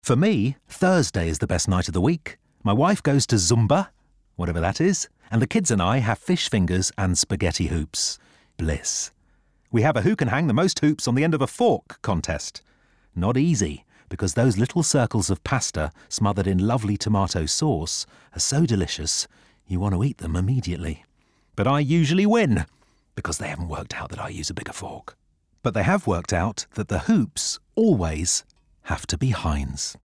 For me, Thursday is the best night of the week. My wife goes to Zumba, whatever that is, and the kids and I have fish fingers and spaghetti hoops. Bliss. We have a who can hang the most hoops on the end of a fork contest. Not easy, because those little circles of pasta smothered in lovely tomato sauce are so delicious you want to eat them immediately. But I usually win, because they haven't worked out that I use a bigger fork. But they have worked out that the hoops always have to be Heinz.